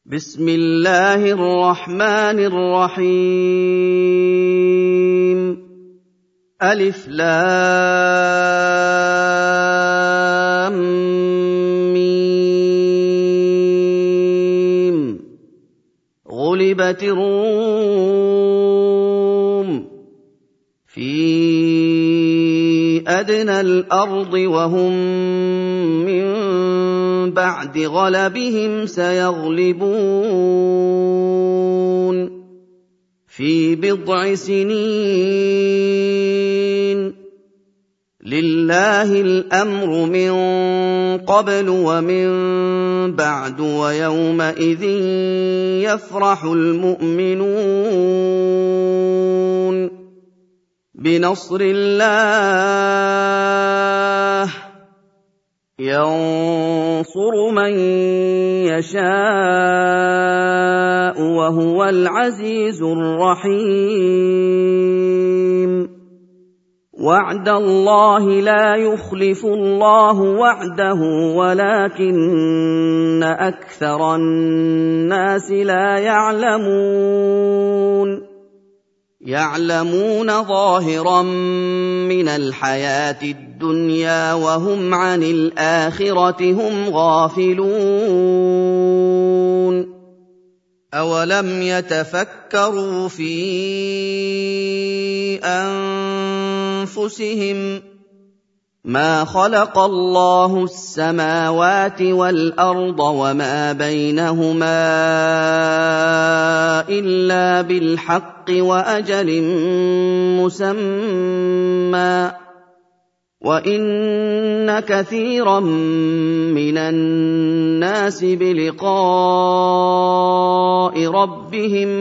بسم الله الرحمن الرحيم ألف لام ميم غلبت الروم في أدنى الأرض وهم من بعد غلبهم سيغلبون في بضع سنين لله الأمر من قبل ومن بعد ويومئذ يفرح المؤمنون بنصر الله ينصر من يشاء وهو العزيز الرحيم وعد الله لا يخلف الله وعده ولكن أكثر الناس لا يعلمون ظاهرا من الحياة الدنيا وهم عن الآخرة هم غافلون أولم يتفكروا في أنفسهم ما خلق الله السماوات والأرض وما بينهما إلا بالحق وأجل مسمى وإن كثيرا من الناس بلقاء ربهم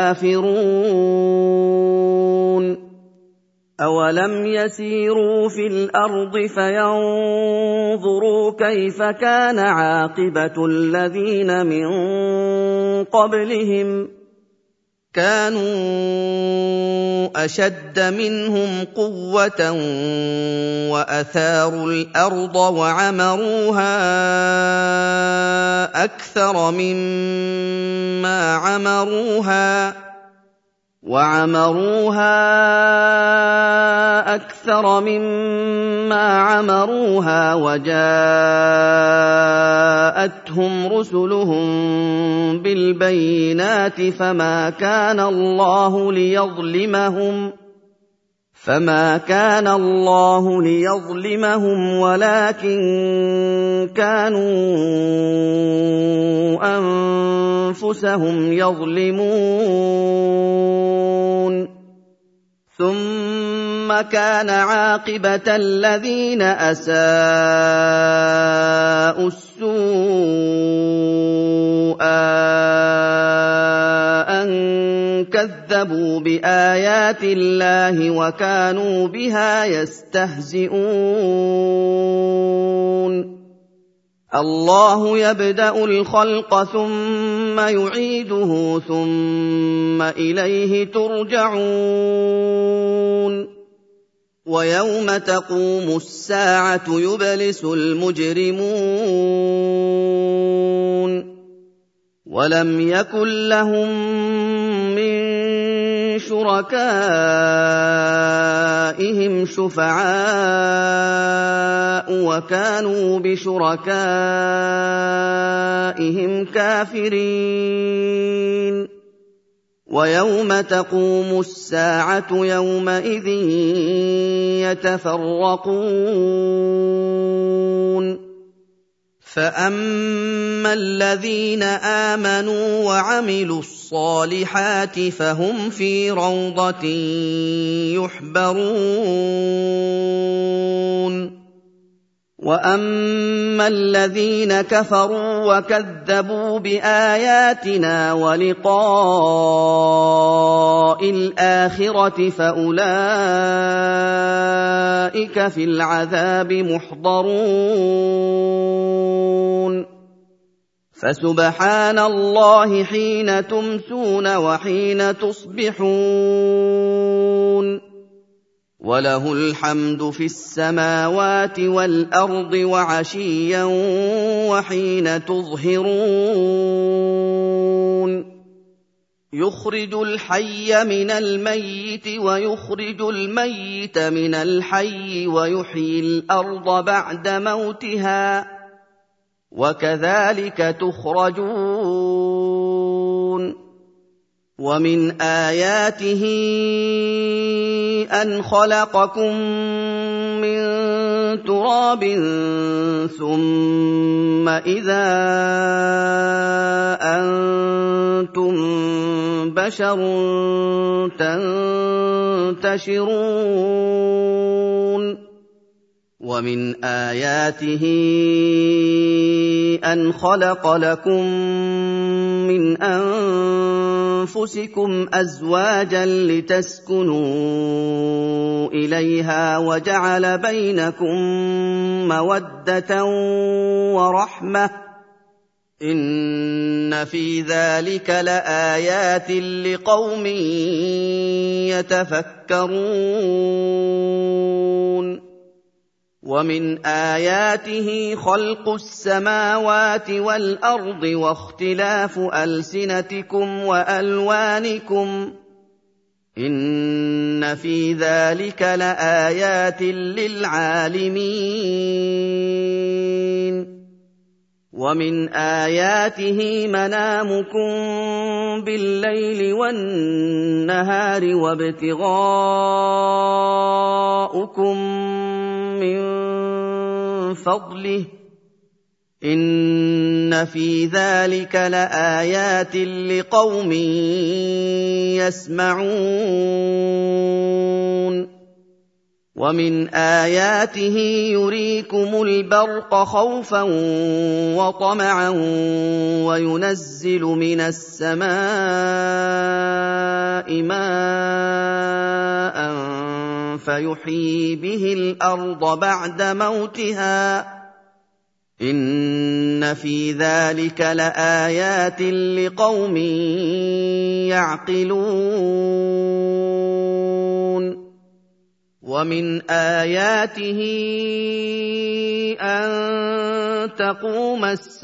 لكافرون أولم يسيروا في الأرض فينظروا كيف كان عاقبة الذين من قبلهم كانوا أشد منهم قوة وأثاروا الأرض وعمروها أكثر مما عمروها وجاءتهم رسلهم بالبينات فما كان الله ليظلمهم ولكن كانوا أنفسهم يظلمون ثم كان عاقبة الذين أساءوا السوء أن كذبوا بآيات الله وكانوا بها يستهزئون الله يبدأ الخلق ثم يعيده ثم إليه ترجعون ويوم تقوم الساعة يبلس المجرمون ولم يكن لهم من شركائهم شفعاء وكانوا بشركائهم كافرين ويوم تقوم الساعة يومئذ يتفرقون فأما الذين آمنوا وعملوا الصالحات فهم في روضة يحبرون وأما الذين كفروا وكذبوا بآياتنا ولقاء الآخرة فأولئك في العذاب محضرون فسبحان الله حين تمسون وحين تصبحون وله الحمد في السماوات والأرض وعشيا وحين تظهرون يخرج الحي من الميت ويخرج الميت من الحي ويحيي الأرض بعد موتها وكذلك تخرجون ومن آياته أن خلقكم من تراب ثم إذا أنتم بشر تنتشرون ومن آياته أن خلق لكم من أنفسكم أزواجا لتسكنوا إليها وجعل بينكم مودة ورحمة إن في ذلك لآيات لقوم يتفكرون ومن آياته خلق السماوات والأرض واختلاف ألسنتكم وألوانكم إن في ذلك لآيات للعالمين ومن آياته منامكم بالليل والنهار وابتغاؤكم من فضله إن في ذلك لآيات لقوم يسمعون ومن آياته يريكم البرق خوفا وطمعا وينزل من السماء ماء فيحيي به الأرض بعد موتها إن في ذلك لآيات لقوم يعقلون ومن آياته أن تقوم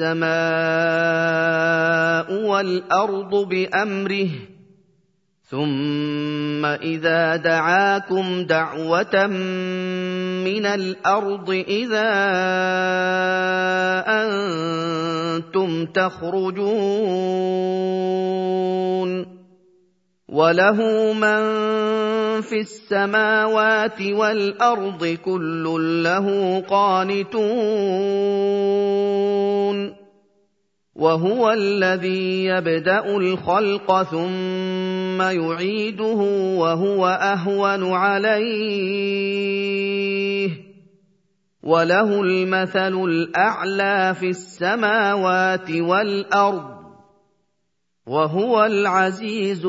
السماء والأرض بأمره ثم إذا دعاكم دعوة من الأرض إذا أنتم تخرجون وله من في السماوات والأرض كل له قانتون وهو الذي يبدأ الخلق ثم يعيده وهو أهون عليه وله المثل الأعلى في السماوات والأرض وهو العزيز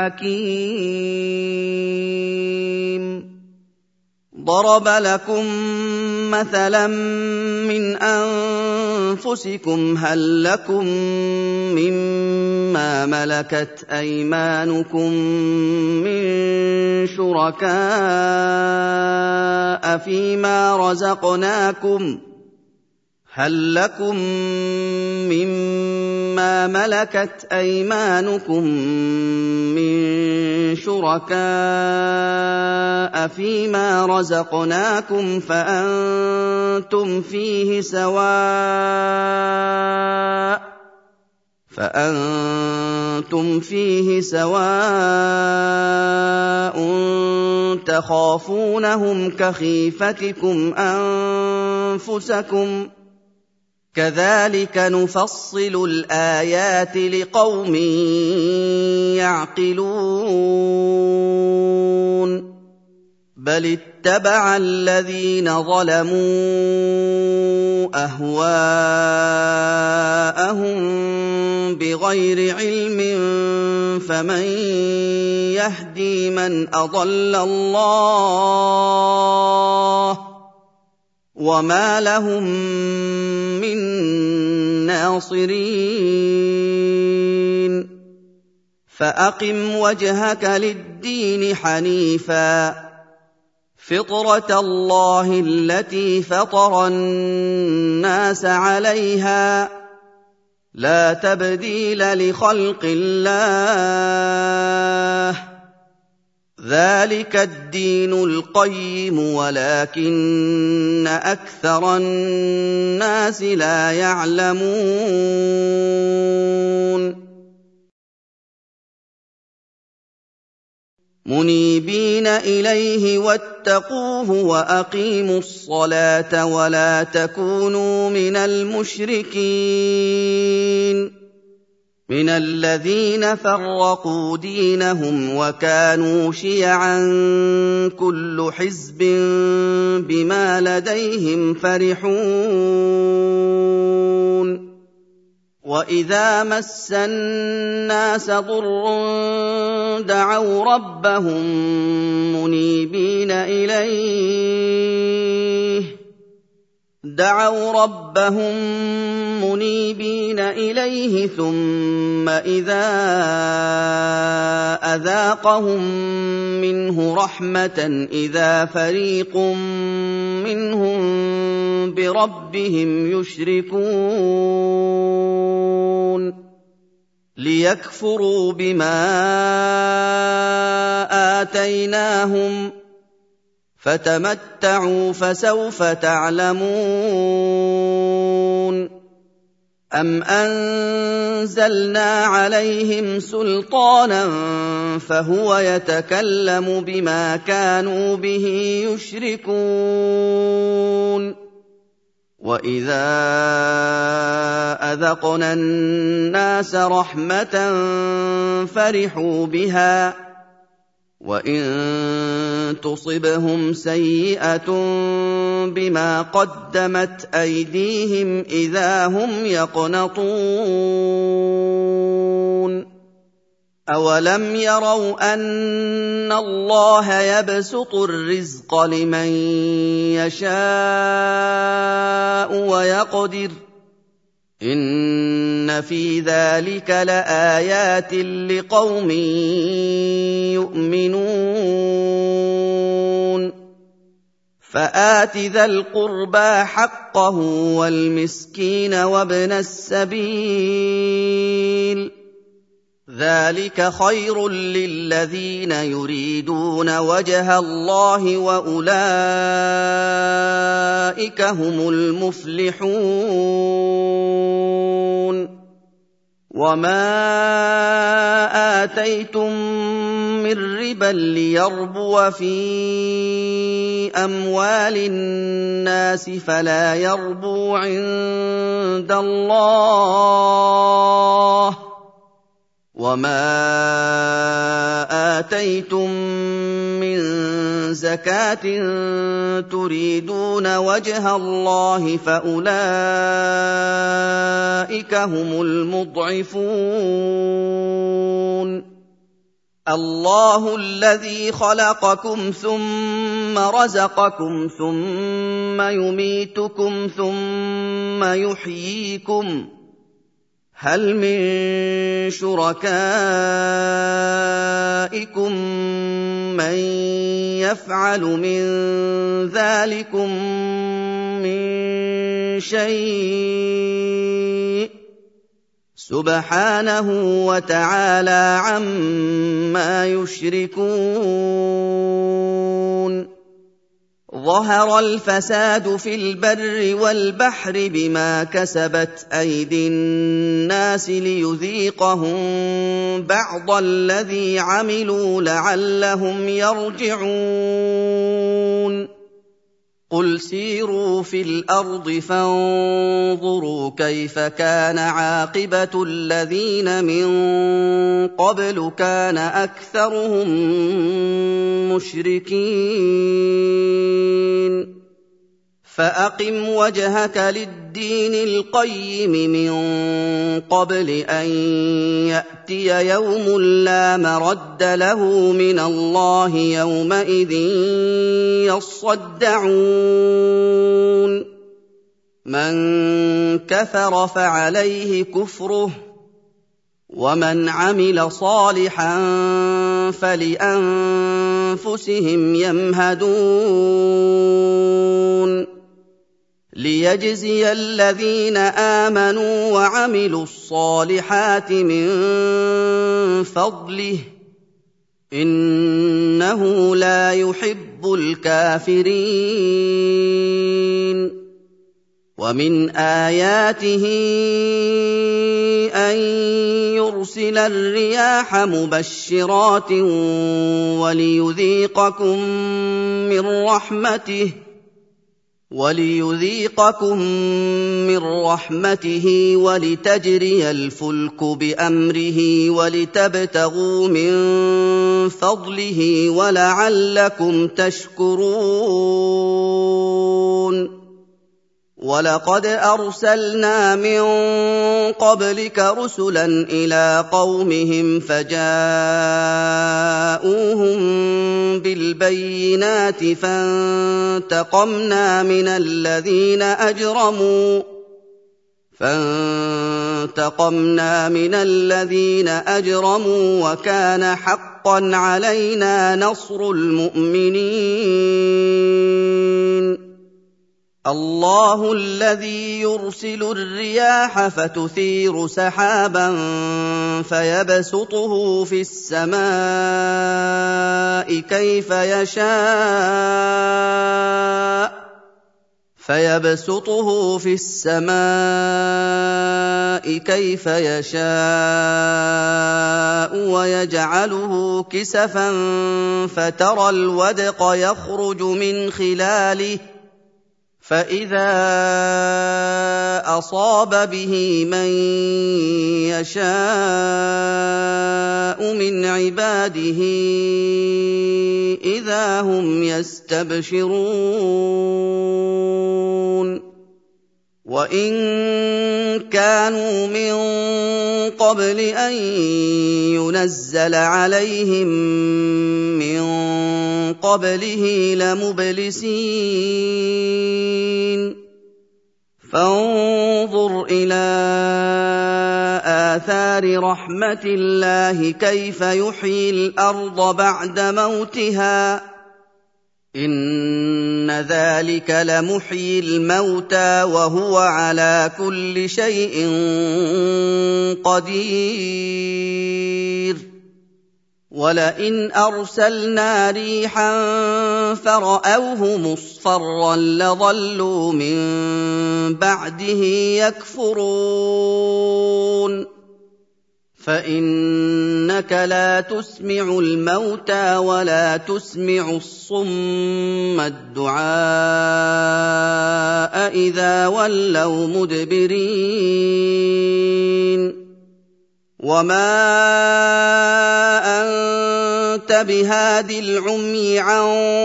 الحكيم ضرب لكم مثلا من أنفسكم هل لكم مما ملكت أيمانكم من شركاء فيما رزقناكم هل لكم مما ملكت أيمانكم من شركاء فيما رزقناكم فأنتم فيه سواء تخافونهم كخيفتكم أنفسكم كذلك نفصل الآيات لقوم يعقلون بل اتبع الذين ظلموا أهواءهم بغير علم فمن يهدي من أضل الله وما لهم من ناصرين فأقم وجهك للدين حنيفا فطرة الله التي فطر الناس عليها لا تبديل لخلق الله ذلك الدين القيم ولكن أكثر الناس لا يعلمون منيبين إليه واتقوه وأقيموا الصلاة ولا تكونوا من المشركين من الذين فرقوا دينهم وكانوا شيعا كل حزب بما لديهم فرحون وإذا مس الناس ضر دعوا ربهم منيبين إليه ثم إذا أذاقهم منه رحمة إذا فريق منهم بربهم يشركون ليكفروا بما آتيناهم فتمتعوا فسوف تعلمون أم أنزلنا عليهم سلطانا فهو يتكلم بما كانوا به يشركون وإذا أذقنا الناس رحمة فرحوا بها وإن تصبهم سيئة بما قدمت أيديهم إذا هم يقنطون أولم يروا أن الله يبسط الرزق لمن يشاء ويقدر إن في ذلك لآيات لقوم يؤمنون فآت ذا القربى حقه والمسكين وابن السبيل ذلك خير للذين يريدون وجه الله وأولئك هم المفلحون وما آتيتم من ربا ليربو في أموال الناس فلا يربو عند الله وما آتيتم من زكاة تريدون وجه الله فأولئك هم المضعفون الله الذي خلقكم ثم رزقكم ثم يميتكم ثم يحييكم هل من شركائكم من يفعل من ذلكم من شيء سبحانه وتعالى عما يشركون ظهر الفساد في البر والبحر بما كسبت أيدي الناس ليذيقهم بعض الذي عملوا لعلهم يرجعون قل سيروا في الأرض فانظروا كيف كان عاقبة الذين من قبل كان أكثرهم مشركين فأقم وجهك للدين القيم من قبل أن يأتي يوم لا مرد له من الله يومئذ يصدعون من كفر فعليه كفره ومن عمل صالحا فلأنفسهم يمهدون ليجزي الذين آمنوا وعملوا الصالحات من فضله إنه لا يحب الكافرين ومن آياته أن يرسل الرياح مبشرات وليذيقكم من رحمته ولتجري الفلك بأمره ولتبتغوا من فضله ولعلكم تشكرون وَلَقَدْ أَرْسَلْنَا مِن قَبْلِكَ رُسُلًا إِلَىٰ قَوْمِهِمْ فَجَاءُوهُم بِالْبَيِّنَاتِ فَانتَقَمْنَا مِنَ الَّذِينَ أَجْرَمُوا وَكَانَ حَقًّا عَلَيْنَا نَصْرُ الْمُؤْمِنِينَ الله الذي يرسل الرياح فتثير سحابا فيبسطه في السماء كيف يشاء ويجعله كسفا فترى الودق يخرج من خلاله فإذا أصاب به من يشاء من عباده إذا هم يستبشرون وإن كانوا من قبل أن ينزل عليهم من قبله لمبلسين فانظر إلى آثار رحمة الله كيف يحيي الأرض بعد موتها إن ذلك لمحيي الموتى وهو على كل شيء قدير ولئن أرسلنا ريحا فرأوه مصفرا لظلوا من بعده يكفرون فإنك لا تسمع الموتى ولا تسمع الصم الدعاء إذا ولوا مدبرين وما أنت بهاد العمي عن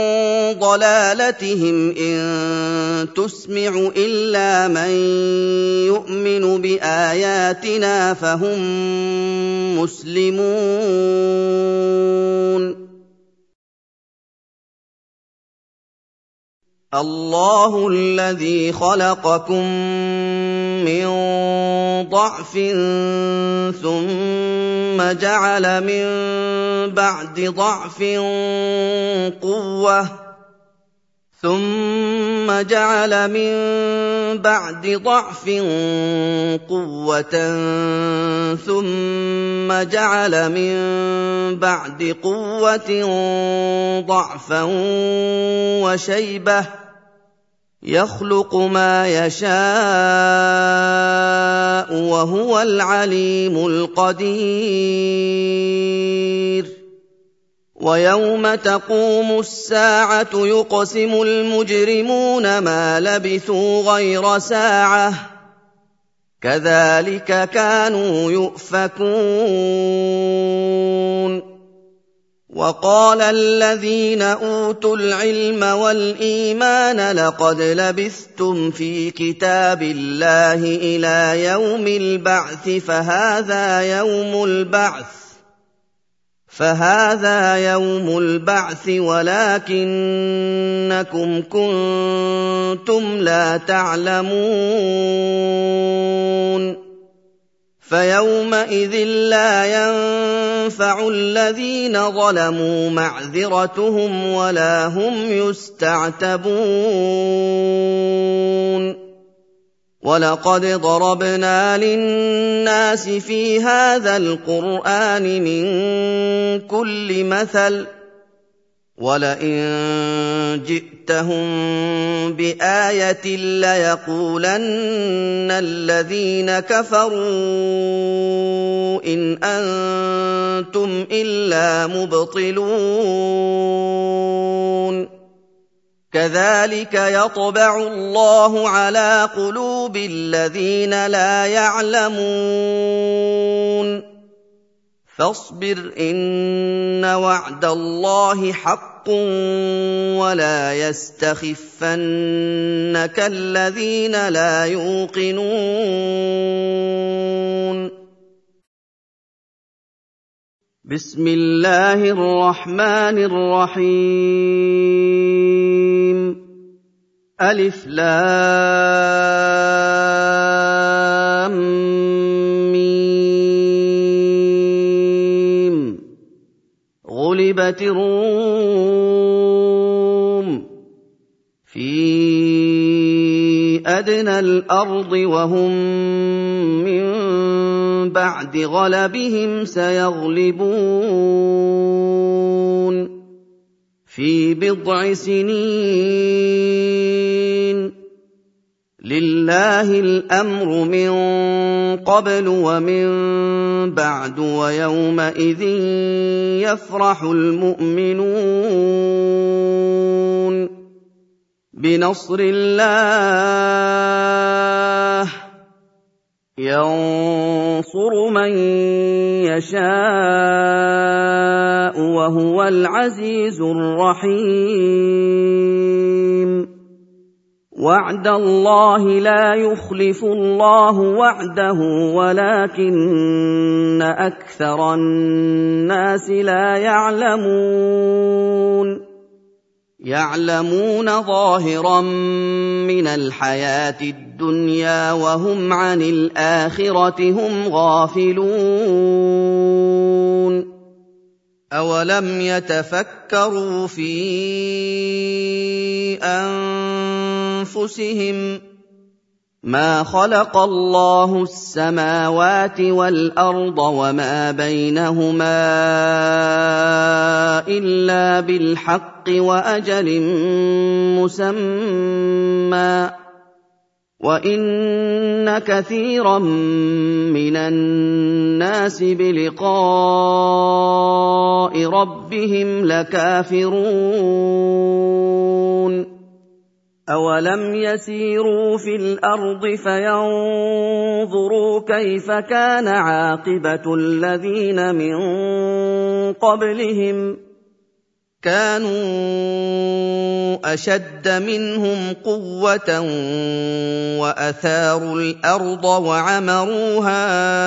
ضلالتهم إن تسمع إلا من يؤمن بآياتنا فهم مسلمون الله الذي خلقكم من ضعف ثم جعل من بعد ضعف قوة ثم جعل من بعد ضعف قوة ثم جعل من بعد قوة ضعفا وشيبة يخلق ما يشاء وهو العليم القدير ويوم تقوم الساعة يقسم المجرمون ما لبثوا غير ساعة كذلك كانوا يؤفكون وقال الذين أوتوا العلم والإيمان لقد لبثتم في كتاب الله إلى يوم البعث فهذا يوم البعث ولكنكم كنتم لا تعلمون فيومئذ لا ينفع الذين ظلموا معذرتهم ولا هم يستعتبون ولقد ضربنا للناس في هذا القرآن من كل مثل ولئن جئتهم بآية ليقولن الذين كفروا إن أنتم إلا مبطلون كذلك يطبع الله على قلوب الذين لا يعلمون فاصبر إن وعد الله حق ولا يستخفنك الذين لا يوقنون بسم الله الرحمن الرحيم ألف لام ميم غلبت الروم في أدنى الأرض وهم من بعد غلبهم سيغلبون في بضع سنين لله الأمر من قبل ومن بعد ويومئذ يفرح المؤمنون بنصر الله ينصر من يشاء وهو العزيز الرحيم وعد الله لا يخلف الله وعده ولكن أكثر الناس لا يعلمون ظاهرا من الحياة الدنيا وهم عن الآخرة هم غافلون أولم يتفكروا في أنفسهم ما خلق الله السماوات والأرض وما بينهما إلا بالحق وأجل مسمى وإن كثيرا من الناس بلقاء ربهم لكافرون أولم يسيروا في الأرض فينظروا كيف كان عاقبة الذين من قبلهم كانوا أشد منهم قوة وأثاروا الأرض وعمروها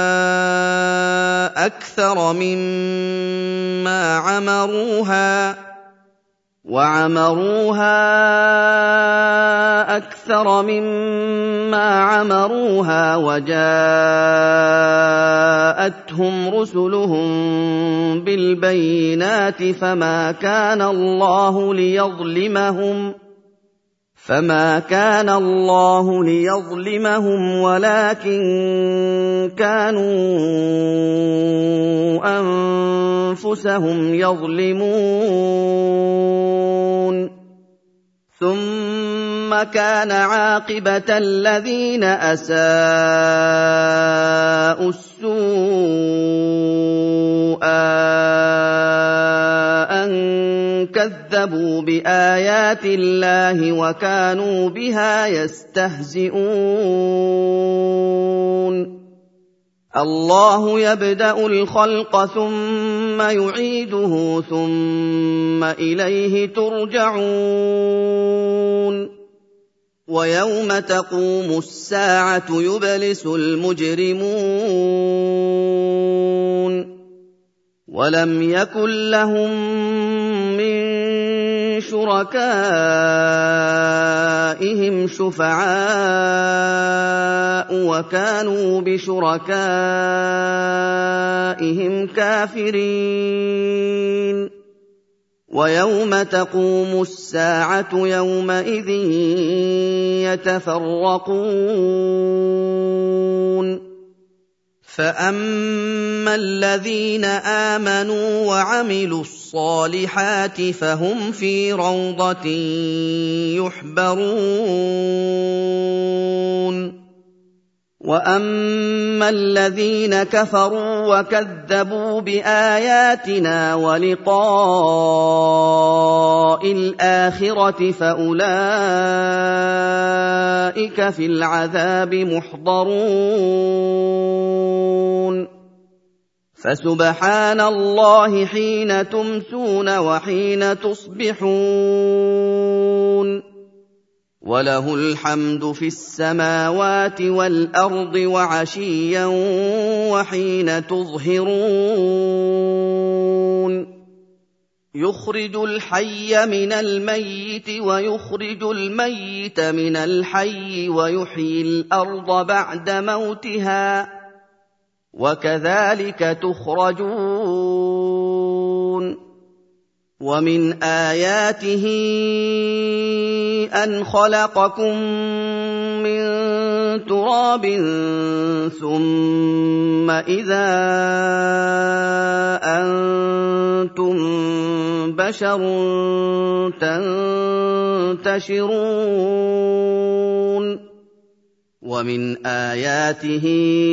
أكثر مما عمروها وجاءتهم رسلهم بالبينات فما كان الله ليظلمهم ولكن كانوا أنفسهم يظلمون ثم كان عاقبة الذين أساءوا السوء أن كذبوا بآيات الله وكانوا بها يستهزئون الله يبدأ الخلق ثم يعيده ثم إليه ترجعون ويوم تقوم الساعة يبلس المجرمون ولم يكن لهم من شُرَكَائِهِمْ شُفَعَاءُ وَكَانُوا بِشُرَكَائِهِمْ كَافِرِينَ وَيَوْمَ تَقُومُ السَّاعَةُ يَوْمَئِذٍ يَتَفَرَّقُونَ فَأَمَّا الَّذِينَ آمَنُوا وَعَمِلُوا الصَّالِحَاتِ فَهُمْ فِي رَوْضَةٍ يُحْبَرُونَ وَأَمَّا الَّذِينَ كَفَرُوا وَكَذَّبُوا بِآيَاتِنَا وَلِقَاءِ الْآخِرَةِ فَأُولَٰئِكَ فِي الْعَذَابِ مُحْضَرُونَ فَسُبْحَانَ اللَّهِ حِينَ تُمْسُونَ وَحِينَ تُصْبِحُونَ وَلَهُ الْحَمْدُ فِي السَّمَاوَاتِ وَالْأَرْضِ وَعَشِيًّا وَحِينَ تُظْهِرُونَ يُخْرِجُ الْحَيَّ مِنَ الْمَيِّتِ وَيُخْرِجُ الْمَيِّتَ مِنَ الْحَيِّ وَيُحْيِي الْأَرْضَ بَعْدَ مَوْتِهَا وَكَذَٰلِكَ تُخْرَجُونَ وَمِنْ آيَاتِهِ أَنْ خَلَقَكُم مِّن تُرَابٍ ثُمَّ إِذَا أَنتُم بَشَرٌ تَنتَشِرُونَ وَمِنْ آيَاتِهِ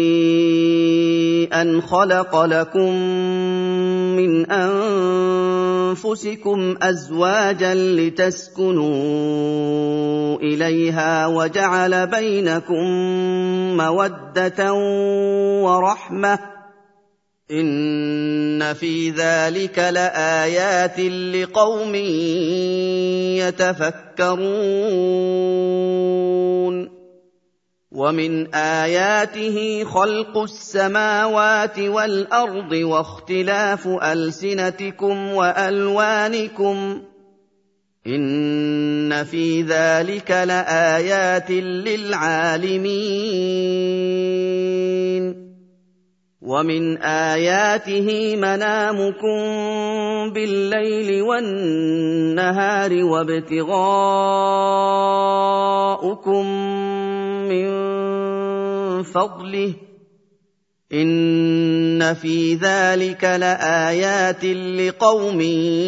أَنْ خَلَقَ لَكُم مِّنْ أَنفُسِكُمْ أَزْوَاجًا لِّتَسْكُنُوا إِلَيْهَا وَجَعَلَ بَيْنَكُم مَّوَدَّةً وَرَحْمَةً ۚ إِنَّ فِي ذَٰلِكَ لَآيَاتٍ لِّقَوْمٍ يَتَفَكَّرُونَ وَمِنْ آيَاتِهِ خَلْقُ السَّمَاوَاتِ وَالْأَرْضِ وَاخْتِلَافُ أَلْسِنَتِكُمْ وَأَلْوَانِكُمْ ۚ إِنَّ فِي ذَٰلِكَ لَآيَاتٍ لِّلْعَالِمِينَ وَمِنْ آيَاتِهِ مَنَامُكُم بِاللَّيْلِ وَالنَّهَارِ وَابْتِغَاؤُكُم مِّن فَضْلِهِ ۚ إِنَّ فِي ذَٰلِكَ لَآيَاتٍ لِّقَوْمٍ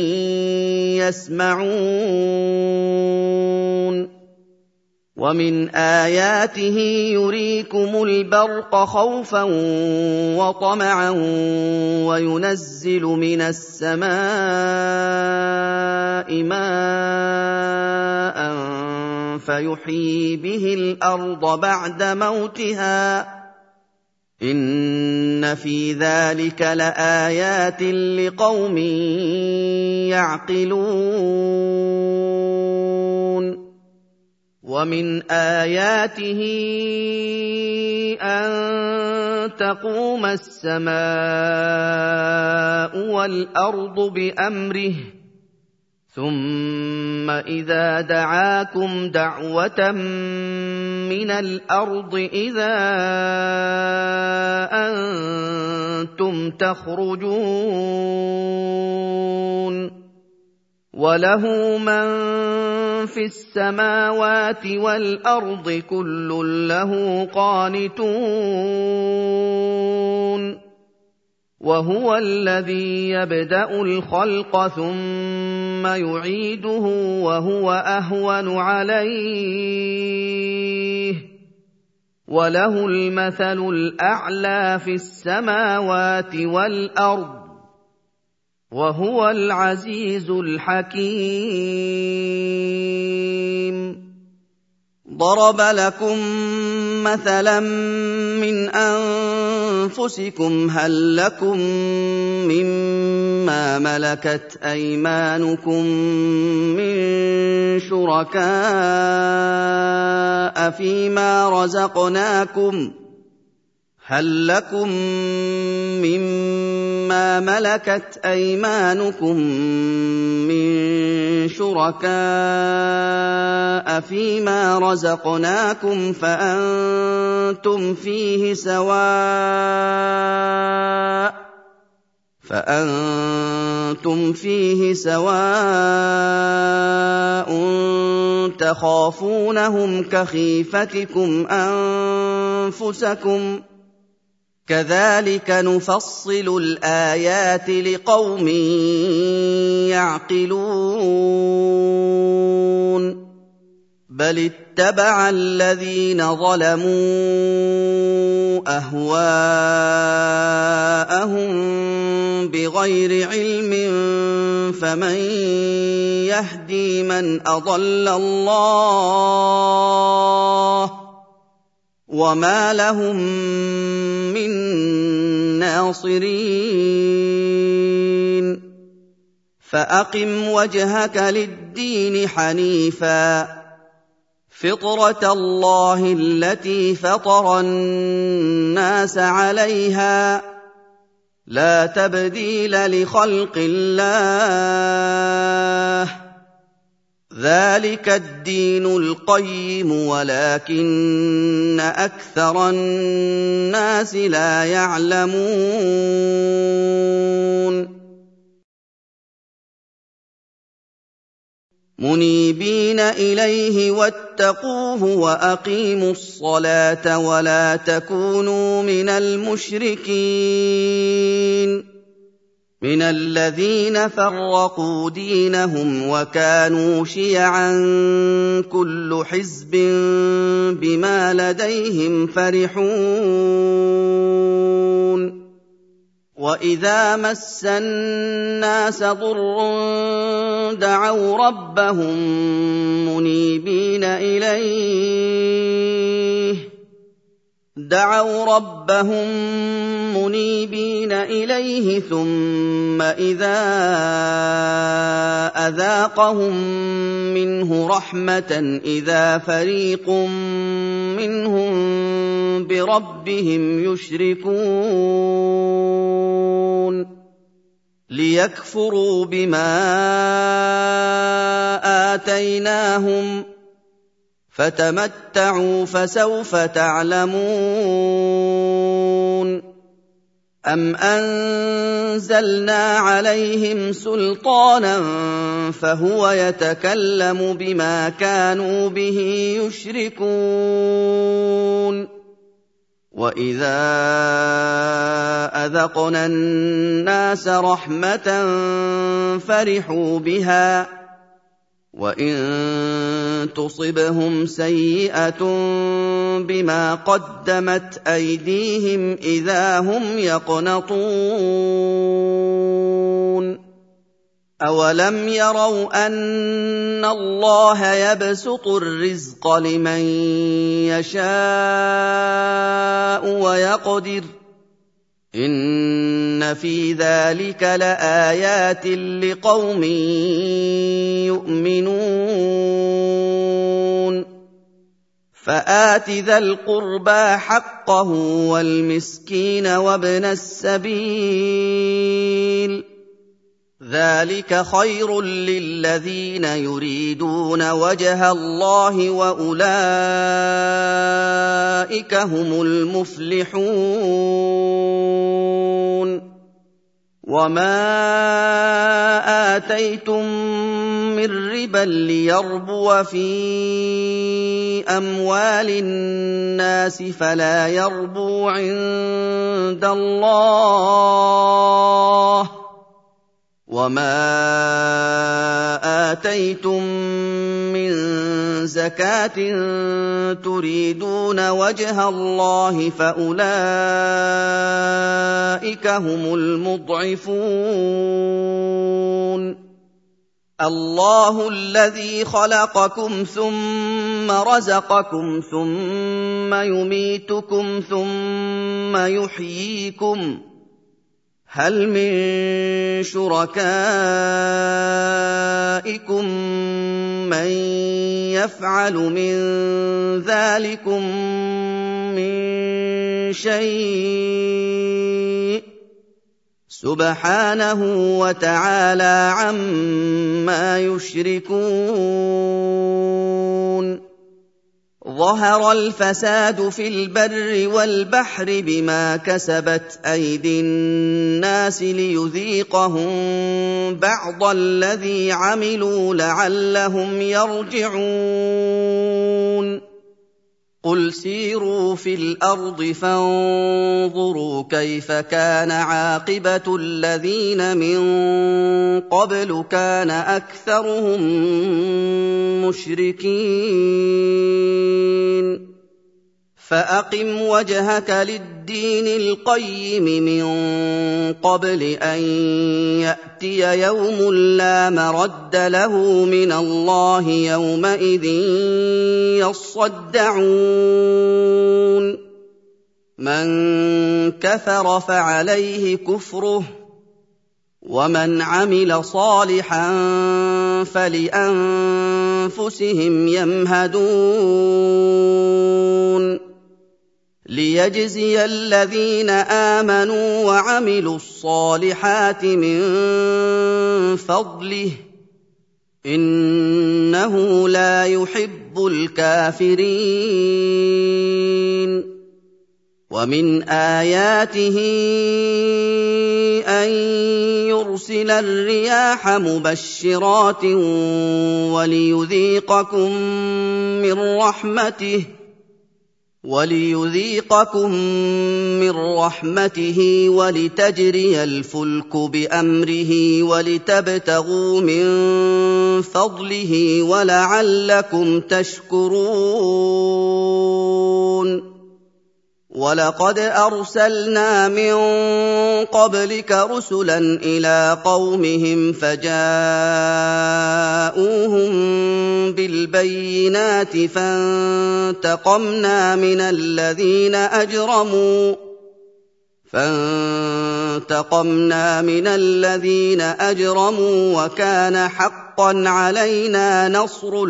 يَسْمَعُونَ وَمِنْ آيَاتِهِ يُرِيكُمُ الْبَرْقَ خَوْفًا وَطَمَعًا وَيُنَزِّلُ مِنَ السَّمَاءِ مَاءً فَيُحْيِي بِهِ الْأَرْضَ بَعْدَ مَوْتِهَا ۚ إِنَّ فِي ذَٰلِكَ لَآيَاتٍ لِّقَوْمٍ يَعْقِلُونَ وَمِنْ آيَاتِهِ أَن تَقُومَ السَّمَاءُ وَالْأَرْضُ بِأَمْرِهِ ثُمَّ إِذَا دَعَاكُمْ دَعْوَةً مِّنَ الْأَرْضِ إِذَا أَنتُمْ تَخْرُجُونَ وَلَهُ مَن فِي السَّمَاوَاتِ وَالْأَرْضِ كُلٌّ لَّهُ قَانِتُونَ وَهُوَ الَّذِي يَبْدَأُ الْخَلْقَ ثُمَّ يُعِيدُهُ وَهُوَ أَهْوَنُ عَلَيْهِ ۚ وَلَهُ الْمَثَلُ الْأَعْلَىٰ فِي السَّمَاوَاتِ وَالْأَرْضِ ۚ وَهُوَ الْعَزِيزُ الْحَكِيمُ ضَرَبَ لَكُم مَّثَلًا مِّنْ أَنفُسِكُمْ هَل لَّكُم مِّمَّا مَلَكَتْ أَيْمَانُكُم مِّن شُرَكَاءَ فِيمَا رَزَقْنَاكُمْ هَل لَّكُم مِّمَّا مما ملكت أيمانكم من شركاء فيما رزقناكم فأنتم فيه سواء تخافونهم كخيفتكم أنفسكم كذلك نفصل الآيات لقوم يعقلون بل اتبع الذين ظلموا أهواءهم بغير علم فمن يهدي من أضل الله وما لهم من ناصرين فأقم وجهك للدين حنيفا فطرة الله التي فطر الناس عليها لا تبديل لخلق الله ذلك الدين القيم ولكن أكثر الناس لا يعلمون منيبين إليه واتقوه وأقيموا الصلاة ولا تكونوا من المشركين من الذين فرقوا دينهم وكانوا شيعا كل حزب بما لديهم فرحون وإذا مس الناس ضر دعوا ربهم منيبين إليه ثم إذا أذاقهم منه رحمة إذا فريق منهم بربهم يشركون ليكفروا بما آتيناهم فتمتعوا فسوف تعلمون أم أنزلنا عليهم سلطانا فهو يتكلم بما كانوا به يشركون وإذا أذقنا الناس رحمة فرحوا بها وإن تصبهم سيئة بما قدمت أيديهم إذا هم يقنطون أولم يروا أن الله يبسط الرزق لمن يشاء ويقدر إن في ذلك لآيات لقوم يؤمنون فآت ذا القربى حقه والمسكين وابن السبيل ذلك خير للذين يريدون وجه الله وأولئك هم المفلحون وما آتيتم من ربا ليربو في أموال الناس فلا يربو عند الله وما آتيتم من زكاة تريدون وجه الله فأولئك هم المضعفون الله الذي خلقكم ثم رزقكم ثم يميتكم ثم يحييكم هل من شركائكم من يفعل من ذلكم من شيء سبحانه وتعالى عما يشركون ظهر الفساد في البر والبحر بما كسبت أيدي الناس ليذيقهم بعض الذي عملوا لعلهم يرجعون قل سيروا في الأرض فانظروا كيف كان عاقبة الذين من قبل كان أكثرهم مشركين فأقم وجهك للدين القيم من قبل أن يأتي يوم لا مرد له من الله يومئذ يصدعون من كفر فعليه كفره ومن عمل صالحا فلأنفسهم يمهدون ليجزي الذين آمنوا وعملوا الصالحات من فضله إنه لا يحب الكافرين ومن آياته أن يرسل الرياح مبشرات وليذيقكم من رحمته ولتجري الفلك بأمره ولتبتغوا من فضله ولعلكم تشكرون وَلَقَدْ أَرْسَلْنَا مِن قَبْلِكَ رُسُلًا إِلَىٰ قَوْمِهِمْ فَجَاءُوهُم بِالْبَيِّنَاتِ فَانتَقَمْنَا مِنَ الَّذِينَ أَجْرَمُوا وَكَانَ حَقًّا عَلَيْنَا نَصْرُ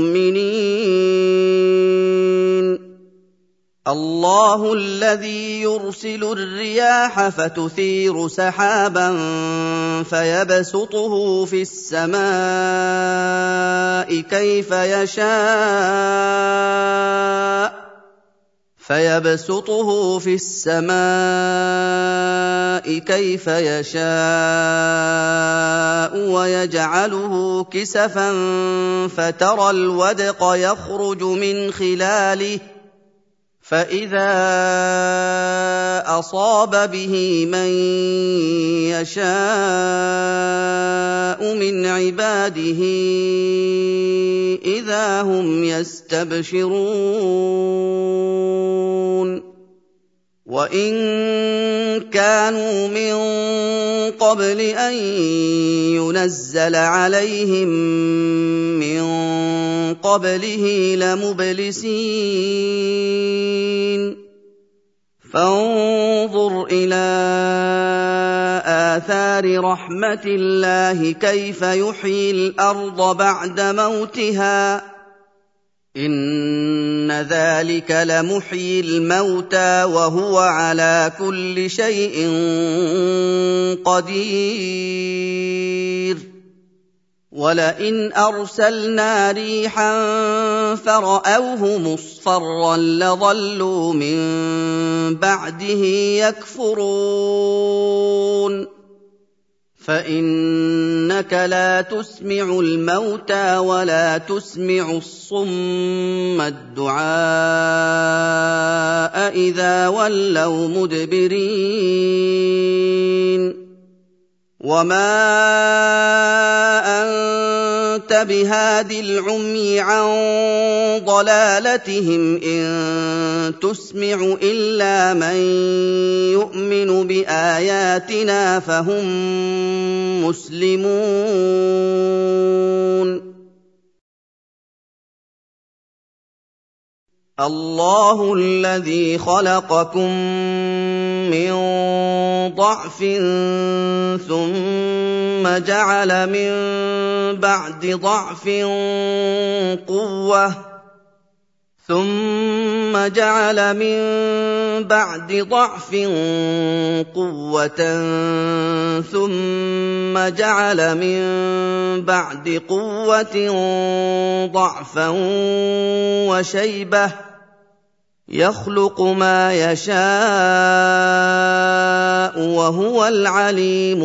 الْمُؤْمِنِينَ الله الذي يرسل الرياح فتثير سحابا فيبسطه في السماء كيف يشاء ويجعله كسفا فترى الودق يخرج من خلاله فإذا أصاب به من يشاء من عباده إذا هم يستبشرون وإن كانوا من قبل أن ينزل عليهم من قبله لمبلسين فانظر إلى آثار رحمة الله كيف يحيي الأرض بعد موتها إن ذلك لمحيي الموتى وهو على كل شيء قدير ولئن أرسلنا ريحا فرأوه مصفرا لظلوا من بعده يكفرون فإنك لا تسمع الموتى ولا تسمع الصم الدعاء إذا ولوا مدبرين وما أنت بهاد العمي عن ضلالتهم إن تسمع إلا من يؤمن بآياتنا فهم مسلمون الله الذي خلقكم من ضعف ثم جعل من بعد ضعف قوة ثم جعل من بعد ضعف قوة ثم جعل من بعد قوة ضعفا وشيبة يخلق ما يشاء وهو العليم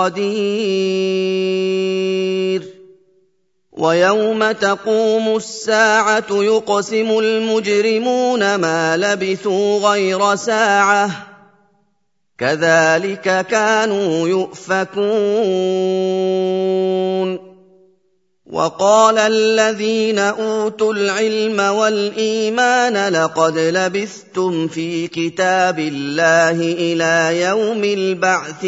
القدير ويوم تقوم الساعة يقسم المجرمون ما لبثوا غير ساعة كذلك كانوا يؤفكون وقال الذين أوتوا العلم والإيمان لقد لبثتم في كتاب الله إلى يوم البعث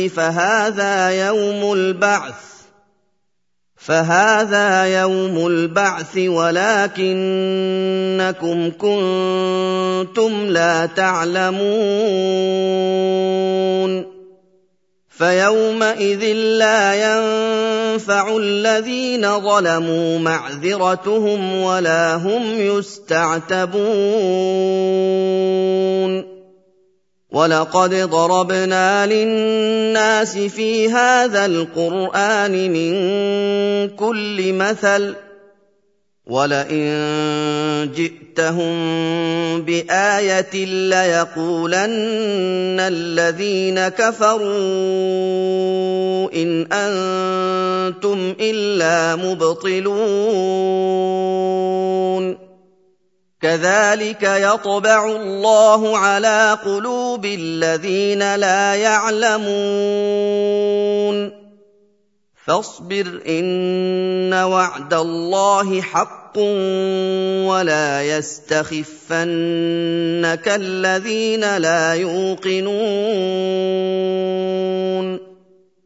فهذا يوم البعث ولكنكم كنتم لا تعلمون فيومئذ لا ينفع الذين ظلموا معذرتهم ولا هم يستعتبون ولقد ضربنا للناس في هذا القرآن من كل مثل ولئن جئتهم بآية ليقولن الذين كفروا إن أنتم إلا مبطلون كذلك يطبع الله على قلوب الذين لا يعلمون فاصبر إن وعد الله حق ولا يستخفنك الذين لا يوقنون